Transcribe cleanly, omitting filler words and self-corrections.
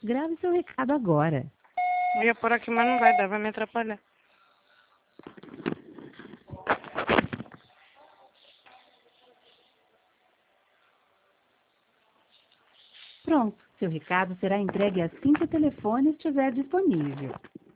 Grave seu recado agora. Eu ia por aqui, mas não vai dar, vai me atrapalhar. Pronto, seu recado será entregue assim que o telefone estiver disponível.